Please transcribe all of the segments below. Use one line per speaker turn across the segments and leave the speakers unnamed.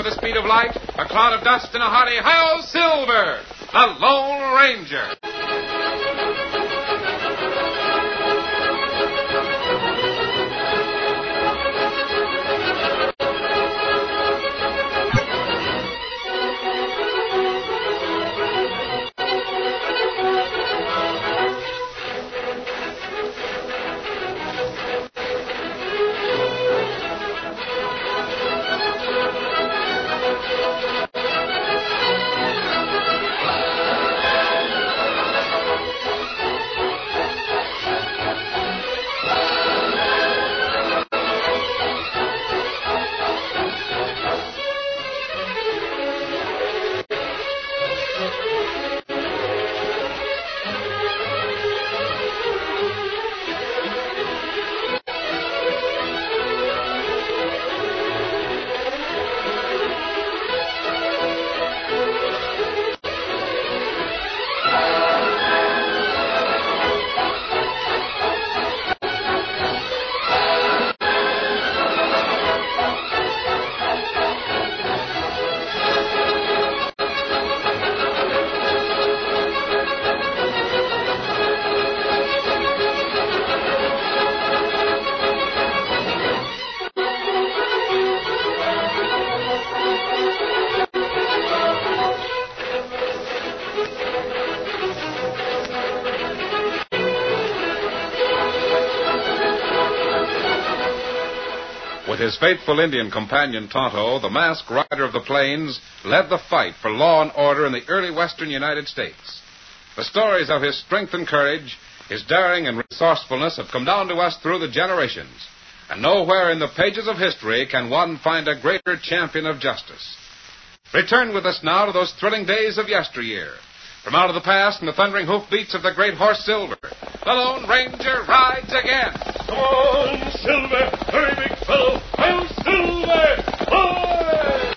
the speed of light, a cloud of dust, and a hearty "Hi-Yo, Silver!" The Lone Ranger. With his faithful Indian companion, Tonto, the masked rider of the plains led the fight for law and order in the early western United States. The stories of his strength and courage, his daring and resourcefulness have come down to us through the generations. And nowhere in the pages of history can one find a greater champion of justice. Return with us now to those thrilling days of yesteryear. From out of the past and the thundering hoofbeats of the great horse Silver, the Lone Ranger rides again.
Come on, Silver! Hurry, big fellow! I'm Silver! Ahoy!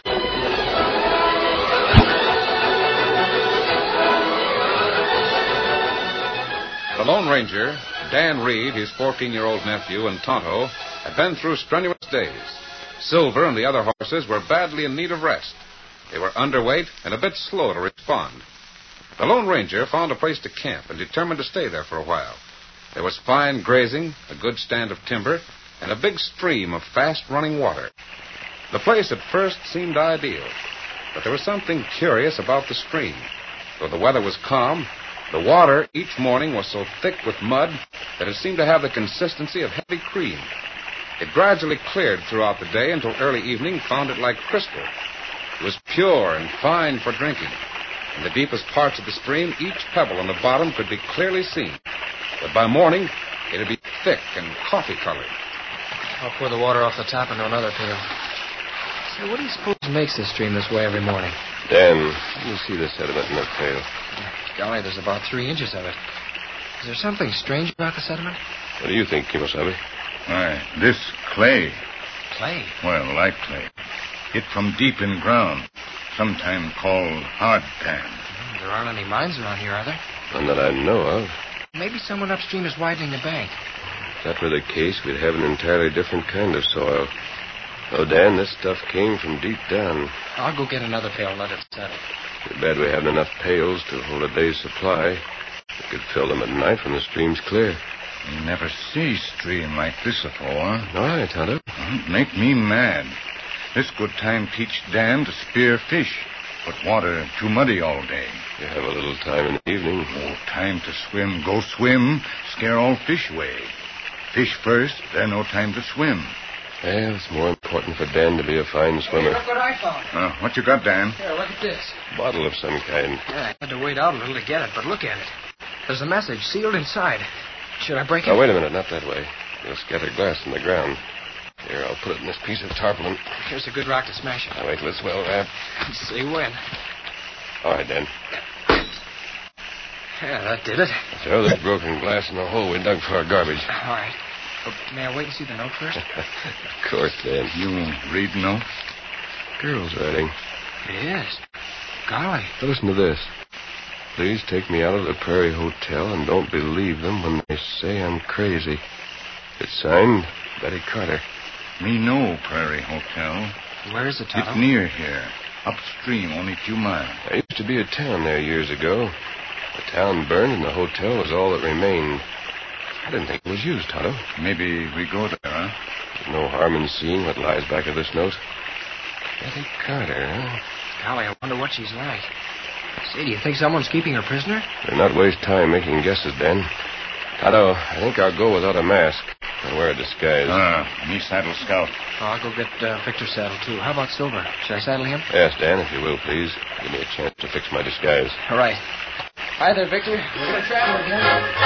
The Lone Ranger, Dan Reed, his 14-year-old nephew, and Tonto had been through strenuous days. Silver and the other horses were badly in need of rest. They were underweight and a bit slow to respond. The Lone Ranger found a place to camp and determined to stay there for a while. There was fine grazing, a good stand of timber, and a big stream of fast-running water. The place at first seemed ideal, but there was something curious about the stream. Though the weather was calm, the water each morning was so thick with mud that it seemed to have the consistency of heavy cream. It gradually cleared throughout the day until early evening found it like crystal. It was pure and fine for drinking. In the deepest parts of the stream, each pebble on the bottom could be clearly seen. But by morning, it would be thick and coffee-colored.
I'll pour the water off the top into another pail. Say, what do you suppose makes this stream this way every morning?
Dan, you see the sediment in that pail.
Golly, there's about 3 inches of it. Is there something strange about the sediment?
What do you think, Kimosabe?
Why, this clay.
Clay?
Well, like clay. Hit from deep in ground. Sometimes called hard pan.
There aren't any mines around here, are there?
None that I know of.
Maybe someone upstream is widening the bank.
If that were the case, we'd have an entirely different kind of soil. Oh, Dan, this stuff came from deep down.
I'll go get another pail and let it settle.
Too bad we haven't enough pails to hold a day's supply. We could fill them at night when the stream's clear.
You never see stream like this before.
All right, Tonto.
Make me mad. This good time teach Dan to spear fish, but water too muddy all day.
You have a little time in the evening.
Oh, time to swim. Go swim. Scare all fish away. Fish first, then no time to swim.
Well, it's more important for Dan to be a fine swimmer.
Hey, look what I found.
What you got, Dan?
Here, look at this.
Bottle of some kind.
Yeah, I had to wait out a little to get it, but look at it. There's a message sealed inside. Should I break it?
Now, wait a minute, not that way. You'll scatter glass in the ground. Here, I'll put it in this piece of tarpaulin.
Here's a good rock to smash it.
Now, wait till it's well wrapped.
See when.
All right, Dan.
Yeah, that did it.
Throw this broken glass in the hole we dug for our garbage.
All right. Oh, may I wait and see the note first?
Of course, Dan.
You read note?
Girl's writing.
It is. Golly.
Listen to this. Please take me out of the Prairie Hotel and don't believe them when they say I'm crazy. It's signed Betty Carter.
Me know Prairie Hotel.
Where is it, Tonto?
It's near here. Upstream, only a few miles.
There used to be a town there years ago. The town burned and the hotel was all that remained. I didn't think it was used, Tonto.
Maybe we go there, huh?
There's no harm in seeing what lies back of this note. Betty Carter, huh?
Golly, I wonder what she's like. Say, do you think someone's keeping her prisoner?
Better not waste time making guesses, Dan. Tonto, I think I'll go without a mask. I'll wear a disguise.
Me saddle Scout.
Oh, I'll go get Victor's saddle, too. How about Silver? Should I saddle him?
Yes, Dan, if you will, please. Give me a chance to fix my disguise.
All right. Hi there, Victor. We're going to travel again.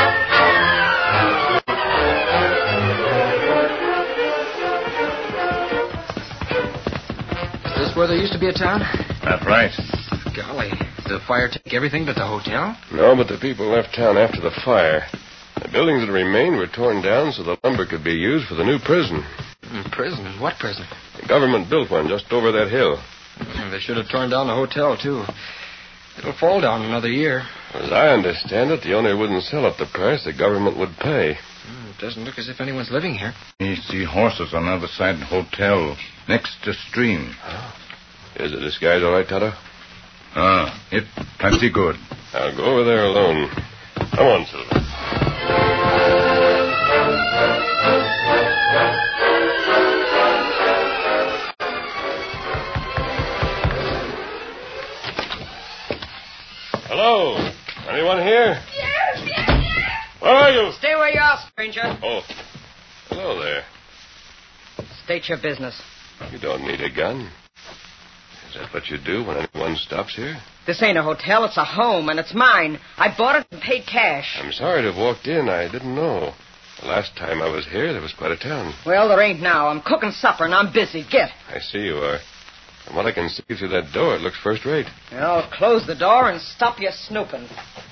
Is this where there used to be a town?
That's right.
Golly, did the fire take everything but the hotel?
No, but the people left town after the fire. The buildings that remained were torn down so the lumber could be used for the new prison.
Prison? What prison?
The government built one just over that hill.
They should have torn down the hotel, too. It'll fall down in another year.
As I understand it, the owner wouldn't sell at the price the government would pay.
It doesn't look as if anyone's living here.
We see horses on the other side of the hotel, next to stream.
Is the disguise all right, Tonto?
It plenty good.
I'll go over there alone. Come on, Silver. Hello. Anyone here?
Yes.
Where are you?
Stay where you are, stranger.
Oh. Hello there.
State your business.
You don't need a gun. Is that what you do when anyone stops here?
This ain't a hotel, it's a home, and it's mine. I bought it and paid cash.
I'm sorry to have walked in. I didn't know. The last time I was here, there was quite a town.
Well, there ain't now. I'm cooking supper, and I'm busy. Get.
I see you are. From what I can see through that door, it looks first rate.
Well, close the door and stop your snooping.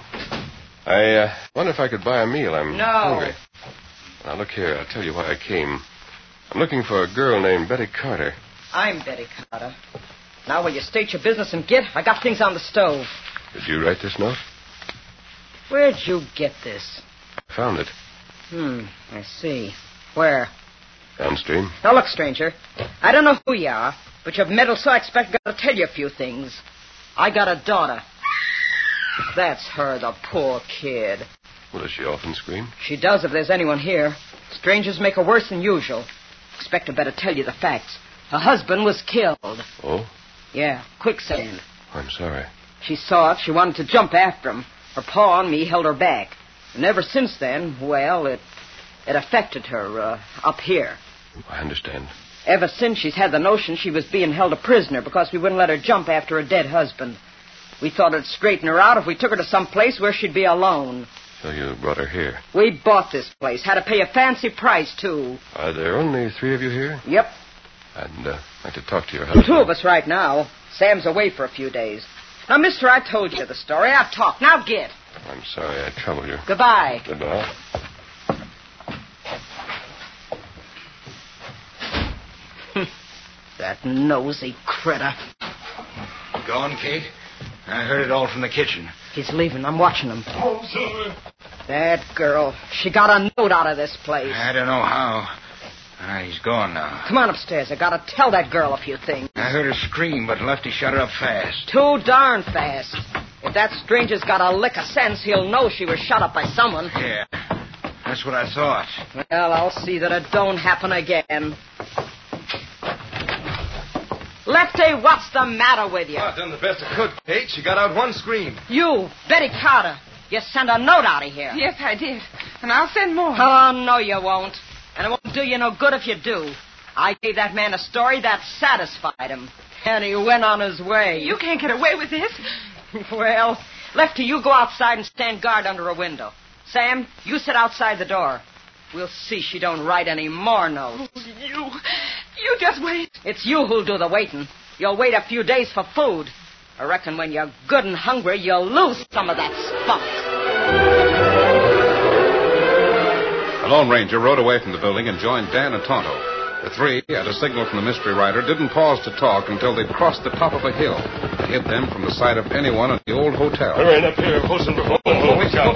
I wonder if I could buy a meal. I'm
No.
hungry. Now, look here. I'll tell you why I came. I'm looking for a girl named Betty Carter.
I'm Betty Carter. Now, will you state your business and get? I got things on the stove.
Did you write this note?
Where'd you get this?
I found it.
I see. Where?
Downstream.
Now, look, stranger. I don't know who you are, but you've meddled, so I expect I've got to tell you a few things. I got a daughter. That's her, the poor kid.
Well, does she often scream?
She does if there's anyone here. Strangers make her worse than usual. Expect I better tell you the facts. Her husband was killed.
Oh?
Yeah, quicksand.
I'm sorry.
She saw it. She wanted to jump after him. Her paw on me held her back. And ever since then, well, it affected her up here.
I understand.
Ever since, she's had the notion she was being held a prisoner because we wouldn't let her jump after her dead husband. We thought it'd straighten her out if we took her to some place where she'd be alone.
So you brought her here?
We bought this place. Had to pay a fancy price, too.
Are there only 3 of you here?
Yep.
I'd like to talk to your husband.
2 of us right now. Sam's away for a few days. Now, mister, I told you the story. I've talked. Now get.
I'm sorry I troubled you.
Goodbye.
Goodbye.
That nosy critter.
Gone, Kate? I heard it all from the kitchen.
He's leaving. I'm watching him.
Oh, Silver.
That girl. She got a note out of this place.
I don't know how. He's gone now.
Come on upstairs. I gotta tell that girl a few things.
I heard her scream, but Lefty shut her up fast.
Too darn fast. If that stranger's got a lick of sense, he'll know she was shot up by someone.
Yeah, that's what I thought.
Well, I'll see that it don't happen again. Lefty, what's the matter with you?
I've done the best I could, Kate. She got out one scream.
You, Betty Carter, you sent a note out of here.
Yes, I did. And I'll send more.
Oh, no, you won't. And it won't do you no good if you do. I gave that man a story that satisfied him. And he went on his way.
You can't get away with this.
Well, Lefty, you go outside and stand guard under a window. Sam, you sit outside the door. We'll see she don't write any more notes.
Oh, you just wait.
It's you who'll do the waiting. You'll wait a few days for food. I reckon when you're good and hungry, you'll lose some of that spunk.
The Lone Ranger rode away from the building and joined Dan and Tonto. The 3, at a signal from the mystery rider, didn't pause to talk until they'd crossed the top of a hill that hid them from the sight of anyone at the old hotel.
Hurry up here, Silver.
Watch out.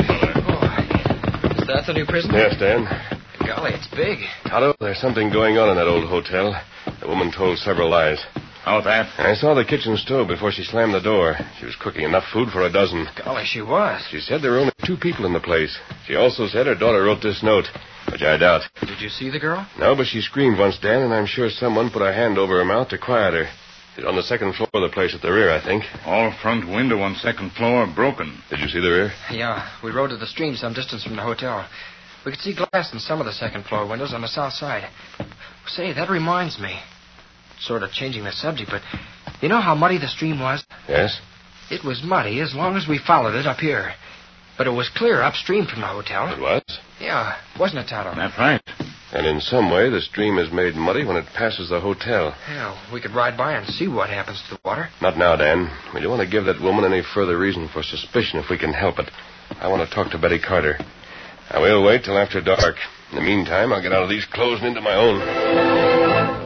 Is that the new prison?
Yes, Dan.
Golly, it's big.
Tonto, there's something going on in that old hotel. The The woman told several lies.
How that?
I saw the kitchen stove before she slammed the door. She was cooking enough food for a dozen.
Golly, she was.
She said there were only 2 people in the place. She also said her daughter wrote this note, which I doubt.
Did you see the girl?
No, but she screamed once, Dan, and I'm sure someone put a hand over her mouth to quiet her. She's on the second floor of the place at the rear, I think.
All front window on second floor broken.
Did you see the rear?
Yeah, we rode to the stream some distance from the hotel. We could see glass in some of the second floor windows on the south side. Say, that reminds me. Sort of changing the subject, but you know how muddy the stream was?
Yes?
It was muddy as long as we followed it up here. But it was clear upstream from the hotel.
It was?
Yeah, wasn't it, Tonto?
That's right.
And in some way, the stream is made muddy when it passes the hotel.
Yeah, we could ride by and see what happens to the water.
Not now, Dan. We don't want to give that woman any further reason for suspicion if we can help it. I want to talk to Betty Carter. I will wait till after dark. In the meantime, I'll get out of these clothes and into my own.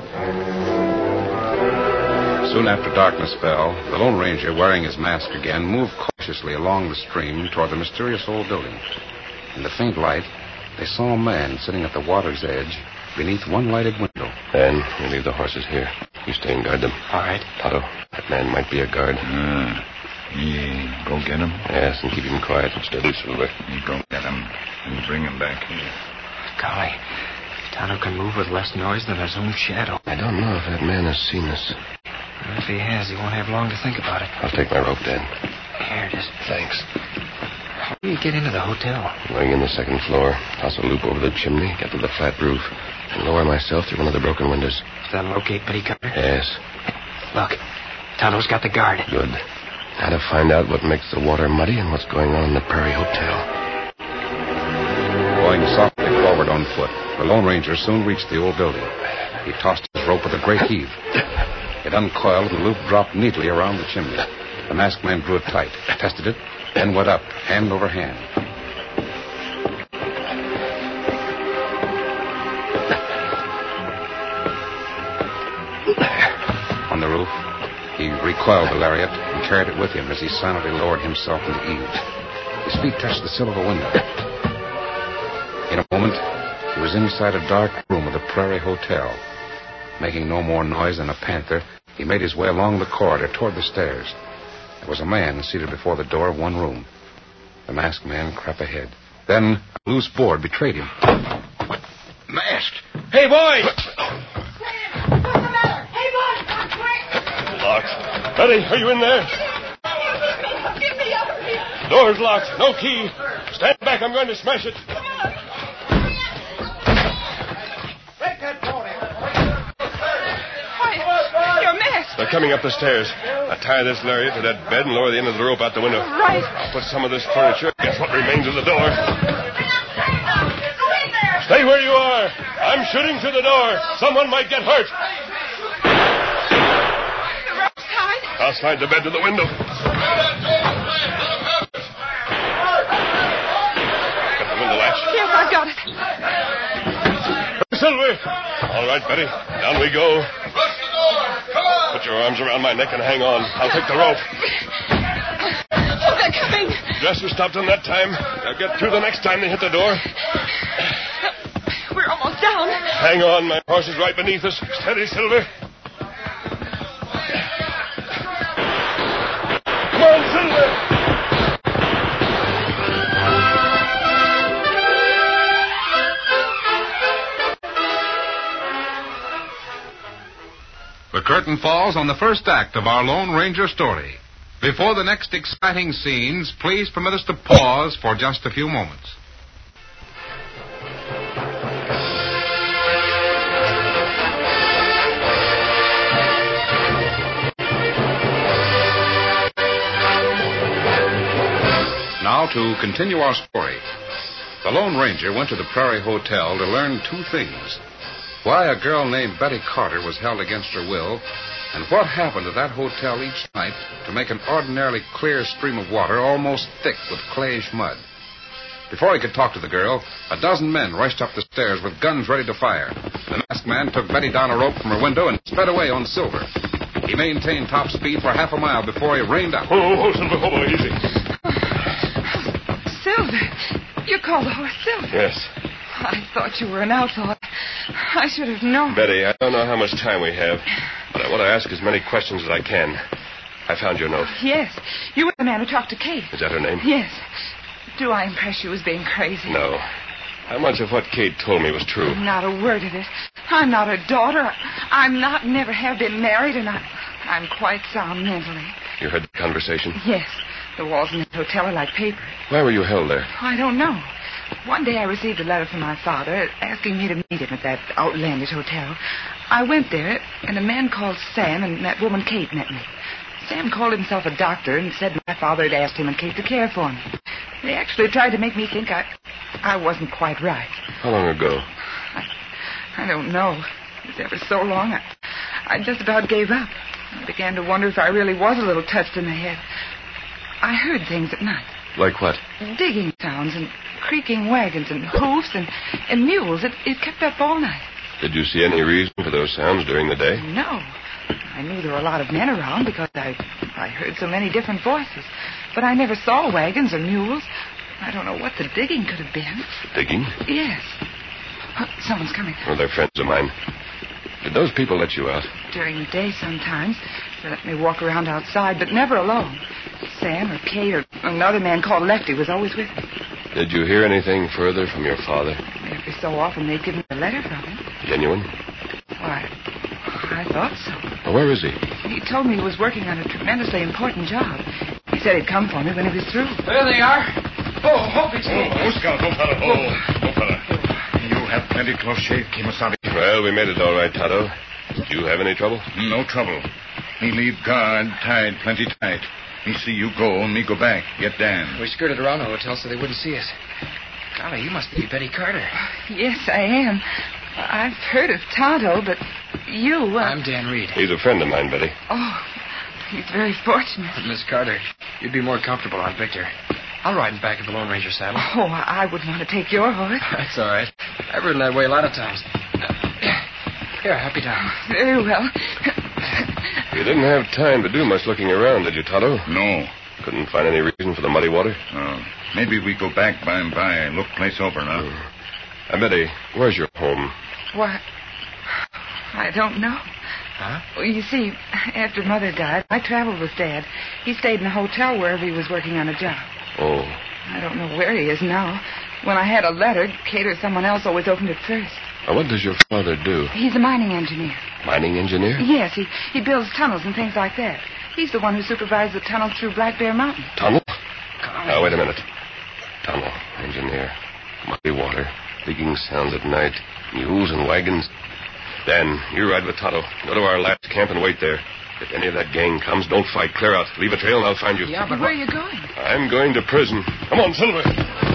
Soon after darkness fell, the Lone Ranger, wearing his mask again, moved cautiously along the stream toward the mysterious old building. In the faint light, they saw a man sitting at the water's edge beneath one lighted window.
Dan, we leave the horses here. You stay and guard them.
All right.
Tonto, that man might be a guard.
Yeah, go get him.
Yes, and keep him quiet and steady, Silver.
You go get him and bring him back here.
Golly, Tonto can move with less noise than his own shadow.
I don't know if that man has seen us.
If he has, he won't have long to think about it.
I'll take my rope, Dan.
Here it is.
Thanks.
How do you get into the hotel?
Going in the second floor, toss a loop over the chimney, get to the flat roof, and lower myself through one of the broken windows.
Then locate Betty Carter?
Yes.
Look, Tonto's got the guard.
Good. Now to find out what makes the water muddy and what's going on in the Prairie Hotel.
Going softly forward on foot, the Lone Ranger soon reached the old building. He tossed his rope with a great heave. It uncoiled and the loop dropped neatly around the chimney. The masked man drew it tight, tested it, then went up, hand over hand. On the roof, he recoiled the lariat and carried it with him as he silently lowered himself from the eaves. His feet touched the sill of a window. In a moment, he was inside a dark room of the Prairie Hotel. Making no more noise than a panther, he made his way along the corridor toward the stairs. There was a man seated before the door of one room. The masked man crept ahead. Then a loose board betrayed him.
Masked. Hey, boy!
What's the matter? Hey, boy, I'm quick.
Locked. Betty, are you in there?
Get me out of here.
Door's locked. No key. Stand back. I'm going to smash it.
Your mask.
They're coming up the stairs. I tie this lariat to that bed and lower the end of the rope out the window.
Right.
I'll put some of this furniture against what remains of the door.
Go in there.
Stay where you are. I'm shooting through the door. Someone might get hurt.
The rope's tied.
I'll slide the bed to the window. Got the window latch.
Yes, I've got it.
Silver. All right, Betty. Down we go.
Rush the door! Come on!
Put your arms around my neck and hang on. I'll take the rope.
Oh, they're coming.
Dresser stopped them that time. They'll get through the next time they hit the door.
We're almost down.
Hang on. My horse is right beneath us. Steady, Silver. Come on, Silver.
The curtain falls on the first act of our Lone Ranger story. Before the next exciting scenes, please permit us to pause for just a few moments. Now to continue our story. The Lone Ranger went to the Prairie Hotel to learn two things. Why a girl named Betty Carter was held against her will, and what happened at that hotel each night to make an ordinarily clear stream of water almost thick with clayish mud. Before he could talk to the girl, a dozen men rushed up the stairs with guns ready to fire. The masked man took Betty down a rope from her window and sped away on Silver. He maintained top speed for half a mile before he reined up.
Oh, Silver, boy, easy.
Silver. You called the horse Silver.
Yes.
I thought you were an outlaw.
I should have known.
Betty, I don't know how much time we have, but I want to ask as many questions as I can. I found your note.
Yes. You were the man who talked to Kate.
Is that her name?
Yes. Do I impress you as being crazy?
No. How much of what Kate told me was true?
Not a word of it. I'm not her daughter. I'm not, never have been married, and I'm quite sound mentally.
You heard the conversation?
Yes. The walls in the hotel are like paper.
Why were you held there?
I don't know. One day I received a letter from my father asking me to meet him at that outlandish hotel. I went there, and a man called Sam and that woman Kate met me. Sam called himself a doctor and said my father had asked him and Kate to care for me. They actually tried to make me think I wasn't quite right.
How long ago?
I don't know. It was ever so long. I just about gave up. I began to wonder if I really was a little touched in the head. I heard things at night.
Like what?
Digging sounds and creaking wagons and hoofs and mules. It kept up all night.
Did you see any reason for those sounds during the day?
No. I knew there were a lot of men around because I heard so many different voices. But I never saw wagons or mules. I don't know what the digging could have been.
Digging?
Yes. Someone's coming.
Oh, they're friends of mine. Did those people let you out?
During the day sometimes. They let me walk around outside, but never alone. Sam or Kate or another man called Lefty was always with me.
Did you hear anything further from your father?
Every so often they'd give me a letter from him.
Genuine?
Why, I thought so.
Well, where is he?
He told me he was working on a tremendously important job. He said he'd come for me when he was through.
There they are. Oh, hope it's
Scout, no fella. No fella.
You have plenty close shave, Kimasabi.
Well, we made it all right, Tonto. Did you have any trouble?
No trouble. Me leave guard tied plenty tight. Me see you go, and me go back. Get Dan.
We skirted around the hotel so they wouldn't see us. Golly, you must be Betty Carter.
Yes, I am. I've heard of Tonto, but you...
I'm Dan Reed.
He's a friend of mine, Betty.
Oh, he's very fortunate.
Miss Carter, you'd be more comfortable on Victor. I'll ride in back of the Lone Ranger saddle.
Oh, I wouldn't want to take your horse.
That's all right. I've ridden that way a lot of times. Here, happy down.
Very well.
You didn't have time to do much looking around, did you, Tonto?
No.
Couldn't find any reason for the muddy water?
Maybe we go back by and by and look place over now.
Betty, where's your home?
Why, I don't know.
Huh?
Well, you see, after Mother died, I traveled with Dad. He stayed in a hotel wherever he was working on a job.
Oh.
I don't know where he is now. When I had a letter, Kate or someone else always opened it first.
What does your father do?
He's a mining engineer.
Mining engineer?
Yes, he builds tunnels and things like that. He's the one who supervised the tunnel through Black Bear Mountain.
Tunnel? Now, wait a minute. Tunnel, engineer, muddy water, digging sounds at night, mules and wagons. Dan, you ride with Tonto. Go to our last camp and wait there. If any of that gang comes, don't fight. Clear out. Leave a trail and I'll find you.
Yeah, but
where are you going?
I'm going to prison. Come on, Silver.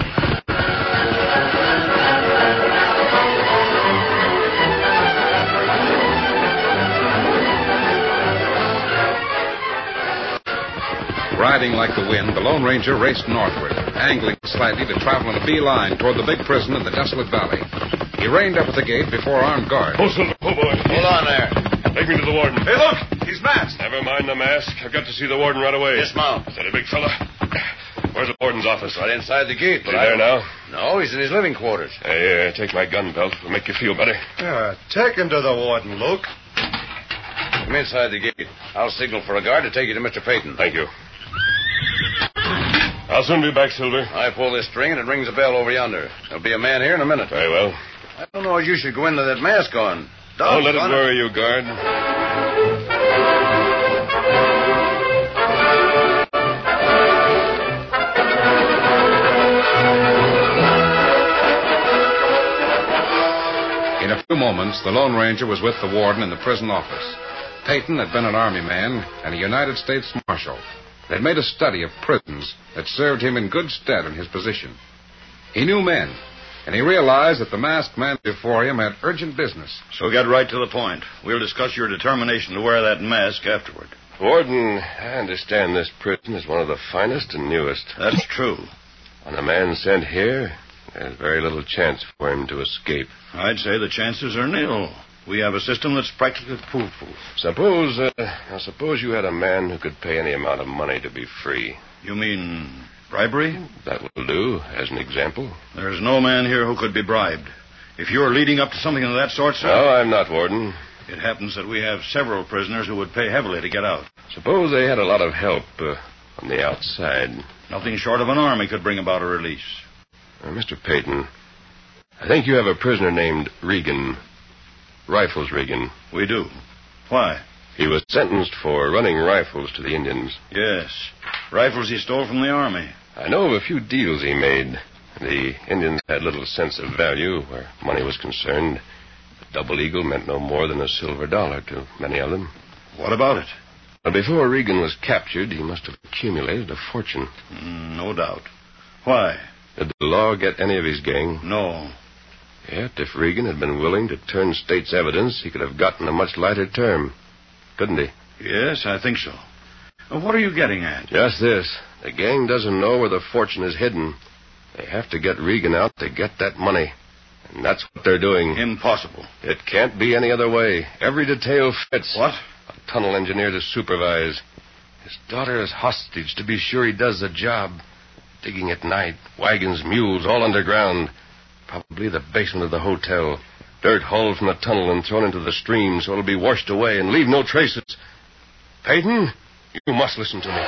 Riding like the wind, the Lone Ranger raced northward, angling slightly to travel in a bee-line toward the big prison in the desolate valley. He reined up at the gate before armed guards.
Oh, Silver. Oh, boy.
Hold on there.
Take me to the warden.
Hey, look! He's masked.
Never mind the mask. I've got to see the warden right away.
Dismount.
Is that a big fella? Where's the warden's office?
Right inside the gate.
Is he there now?
No, he's in his living quarters.
Hey, take my gun belt. It'll make you feel better.
Take him to the warden, Luke. Come inside the gate. I'll signal for a guard to take you to Mr. Peyton.
Thank you. I'll soon be back, Silver.
I pull this string and it rings a bell over yonder. There'll be a man here in a minute.
Very well.
I don't know as you should go into that mask on.
Don't let it worry you, guard.
In a few moments, the Lone Ranger was with the warden in the prison office. Peyton had been an Army man and a United States Marshal. They had made a study of prisons that served him in good stead in his position. He knew men, and he realized that the masked man before him had urgent business.
So get right to the point. We'll discuss your determination to wear that mask afterward.
Warden, I understand this prison is one of the finest and newest.
That's true.
When a man's sent here, there's very little chance for him to escape.
I'd say the chances are nil. We have a system that's practically foolproof.
Suppose you had a man who could pay any amount of money to be free.
You mean bribery?
That will do, as an example.
There's no man here who could be bribed. If you're leading up to something of that sort, sir...
No, I'm not, Warden.
It happens that we have several prisoners who would pay heavily to get out.
Suppose they had a lot of help on the outside.
Nothing short of an army could bring about a release.
Mr. Peyton, I think you have a prisoner named Regan. Rifles Regan.
We do. Why?
He was sentenced for running rifles to the Indians.
Yes. Rifles he stole from the army.
I know of a few deals he made. The Indians had little sense of value where money was concerned. A double eagle meant no more than a silver dollar to many of them.
What about it?
Well, before Regan was captured, he must have accumulated a fortune.
No doubt. Why?
Did the law get any of his gang?
No.
Yet, if Regan had been willing to turn state's evidence, he could have gotten a much lighter term. Couldn't he?
Yes, I think so. What are you getting at?
Just this. The gang doesn't know where the fortune is hidden. They have to get Regan out to get that money. And that's what they're doing.
Impossible.
It can't be any other way. Every detail fits.
What?
A tunnel engineer to supervise. His daughter is hostage to be sure he does the job. Digging at night. Wagons, mules, all underground. Probably the basement of the hotel. Dirt hauled from the tunnel and thrown into the stream so it'll be washed away and leave no traces. Peyton, you must listen to me.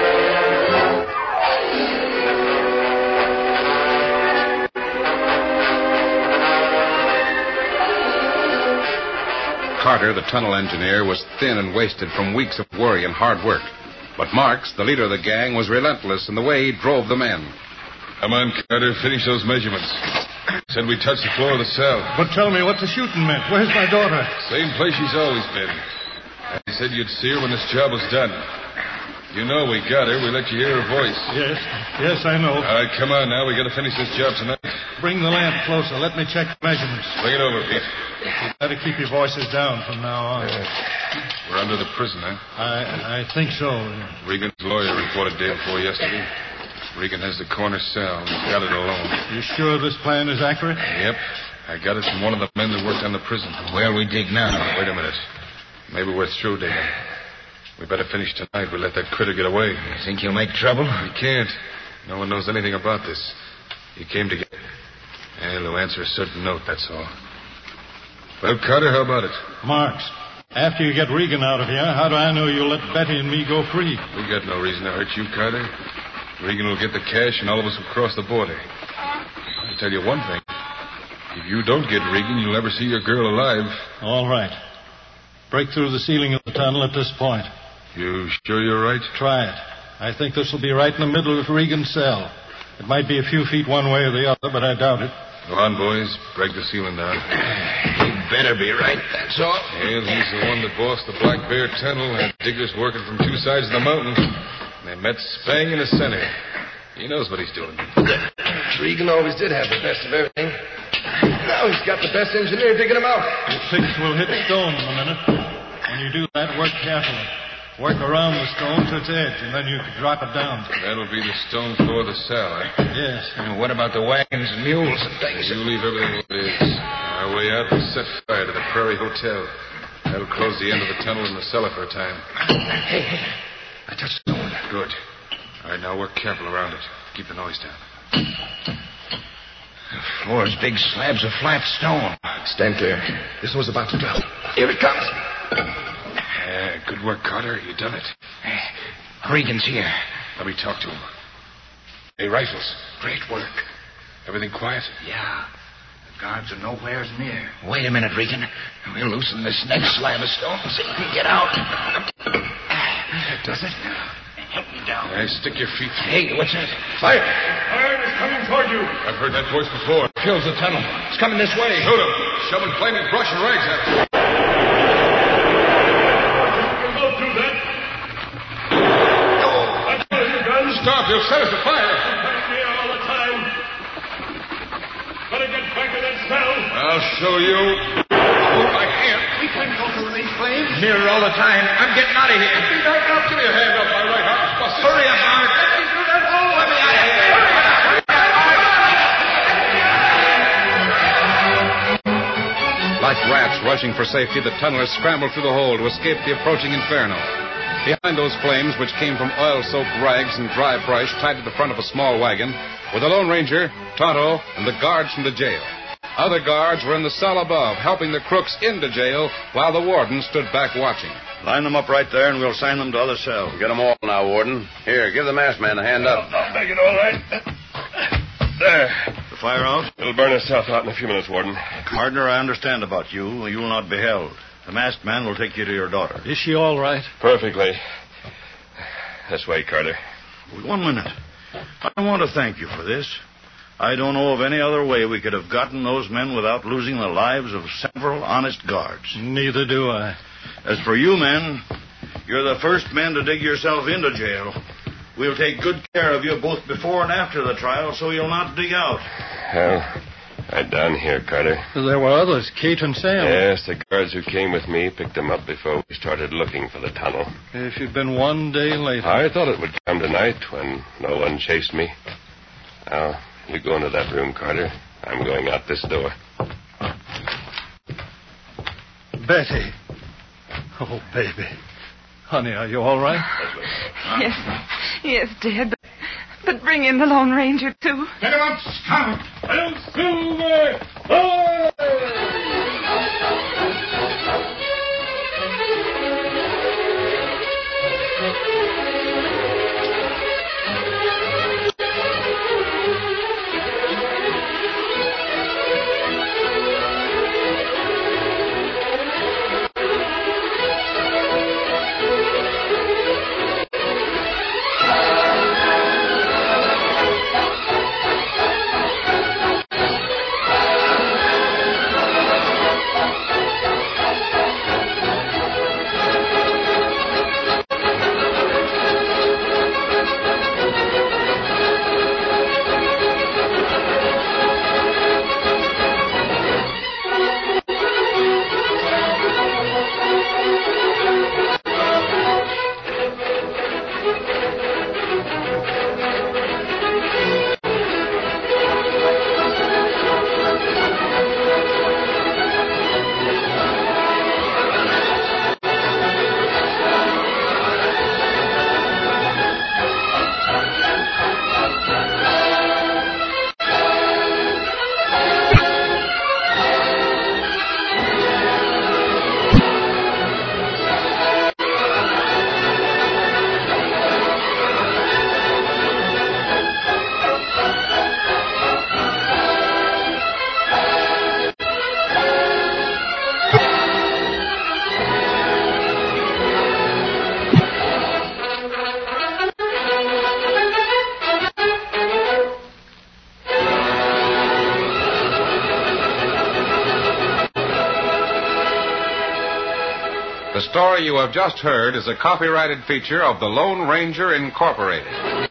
Carter, the tunnel engineer, was thin and wasted from weeks of worry and hard work. But Marks, the leader of the gang, was relentless in the way he drove the men.
Come on, Carter, finish those measurements. Said we touched the floor of the cell.
But tell me what the shooting meant. Where's my daughter?
Same place she's always been. I said you'd see her when this job was done. You know we got her. We let you hear her voice.
Yes, I know.
All right, come on now. We got to finish this job tonight.
Bring the lamp closer. Let me check the measurements.
Bring it over, Pete.
You better keep your voices down from now on.
We're under the prison, huh?
I think so.
Regan's lawyer reported day before yesterday. Regan has the corner cell. He's got it alone.
You sure this plan is accurate?
Yep. I got it from one of the men that worked on the prison.
Where'll we dig now?
Wait a minute. Maybe we're through digging. We better finish tonight. We let that critter get away.
You think he'll make trouble?
He can't. No one knows anything about this. He came to get... And he'll answer a certain note, that's all. Well, Carter, how about it?
Marks, after you get Regan out of here, how do I know you'll let Betty and me go free?
We got no reason to hurt you, Carter. Regan will get the cash and all of us will cross the border. I'll tell you one thing. If you don't get Regan, you'll never see your girl alive.
All right. Break through the ceiling of the tunnel at this point.
You sure you're right?
Try it. I think this will be right in the middle of Regan's cell. It might be a few feet one way or the other, but I doubt it.
Go on, boys. Break the ceiling down.
He better be right, that's all.
And he's the one that bossed the Black Bear Tunnel and had diggers working from two sides of the mountain. They met spang in the center. He knows what he's doing.
Regan always did have the best of everything. Now he's got the best engineer digging them out.
Your picks will hit stone in a minute. When you do that, work carefully. Work around the stone to its edge, and then you can drop it down.
That'll be the stone floor of the cell, eh?
Yes.
And what about the wagons and mules and things?
You leave everything where it is. Our way out will set fire to the Prairie Hotel. That'll close the end of the tunnel in the cellar for a time.
Hey, I touched stone.
Good. All right, now work careful around it. Keep the noise down.
The floor's big slabs of flat stone. Stand clear. This one's about to drop. Here it comes.
Good work, Carter. You done it.
Regan's here.
Let me talk to him. Hey, Rifles.
Great work.
Everything quiet?
Yeah. The guards are nowhere near. Wait a minute, Regan. We'll loosen this next slab of stone so you can get out. That does it. Help me down.
Stick your feet through.
Hey, what's that? Fire!
Fire is coming toward you. I've heard that voice before.
Fills the tunnel. It's coming this way.
Shoot him. Shoving flaming brush and rags at him. Stop, you'll set us afire. Back here all the time. Better get back to that cell. I'll show you.
Hold my hand. We can't go through these flames. Nearer all the time. I'm getting out of here.
Let me back up. Give me a hand up. My right arm's busted.
Hurry up, Mark. Let me through that hole. Let me out of here.
Like rats rushing for safety, the tunnelers scrambled through the hole to escape the approaching inferno. Behind those flames, which came from oil-soaked rags and dry brush tied to the front of a small wagon, were the Lone Ranger, Tonto, and the guards from the jail. Other guards were in the cell above, helping the crooks into jail while the warden stood back watching.
Line them up right there, and we'll sign them to other cells.
Get them all now, Warden. Here, give the masked man a hand up.
I'll make it all right. There.
The fire out?
It'll burn itself out in a few minutes, Warden.
Gardner, I understand about you. You will not be held. The masked man will take you to your daughter.
Is she all right?
Perfectly. This way, Carter.
1 minute. I want to thank you for this. I don't know of any other way we could have gotten those men without losing the lives of several honest guards.
Neither do I.
As for you men, you're the first men to dig yourself into jail. We'll take good care of you both before and after the trial, so you'll not dig out.
Well, I'm down here, Carter.
There were others, Kate and Sam.
Yes, the guards who came with me picked them up before we started looking for the tunnel.
If you'd been 1 day later.
I thought it would come tonight when no one chased me. Now, you go into that room, Carter. I'm going out this door.
Betty. Oh, baby. Honey, are you all right?
Yes, Dad. But bring in the Lone Ranger, too.
Get him up, Scout! I'll Silver! Oh!
The story you have just heard is a copyrighted feature of the Lone Ranger Incorporated.